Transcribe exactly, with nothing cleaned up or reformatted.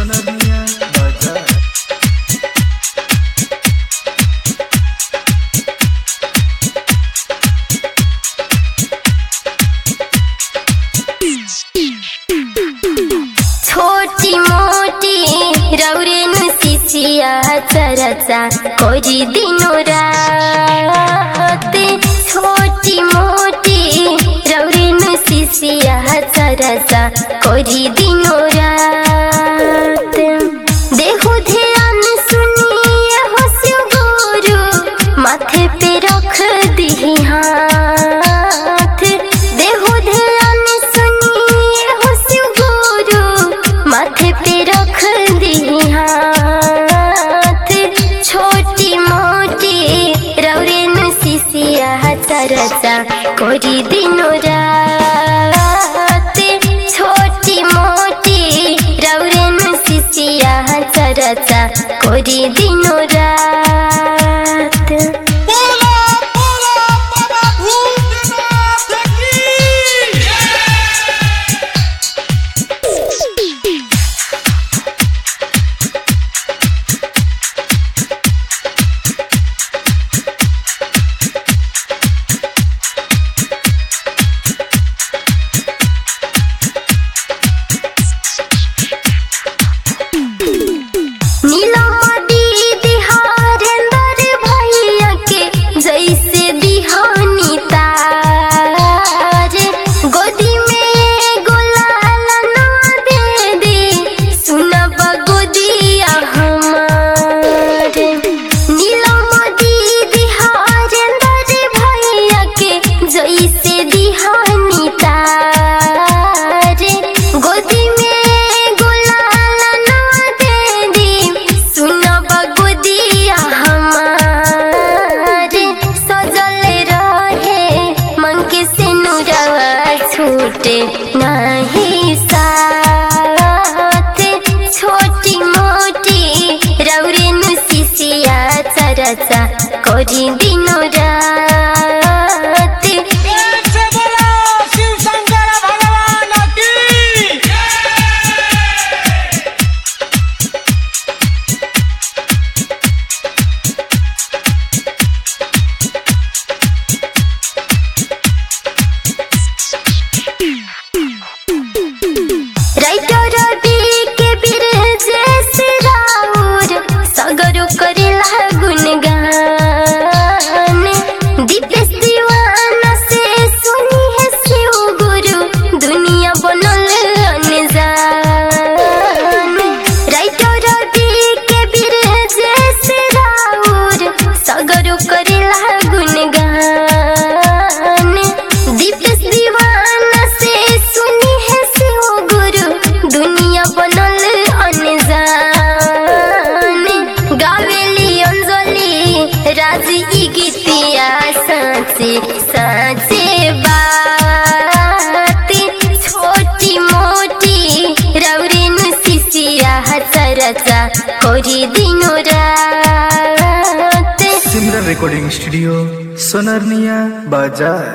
सोनरिया बाजार। छोटी मोटी रौरेन शिशिया चरचा कोरी दिनो रात। छोटी मोटी रौरेन शिशिया चरचा कोरी दिनो रात। देखो ध्यान सुनिए हो शिव गुरु माथे पे रख दी हाथ। देखो ध्यान सुनिए हो शिव गुरु माथे पे रख दी हाथ। छोटी मोटी रौरेन शिशिया चरचा कोरी दिनो रात। छोटी मोटी रौरेन शिशिया चरचा कोरी दिनो रात। छूटे नहीं साथ। छोटी मोटी रौरेन शिशिया चरचा कोरी दिनो रात। साचे बात। छोटी मोटी रौरेन शिशिया चरचा कोरी दिनो रात। सिमरन रिकॉर्डिंग स्टूडियो सोनरिया बाजार।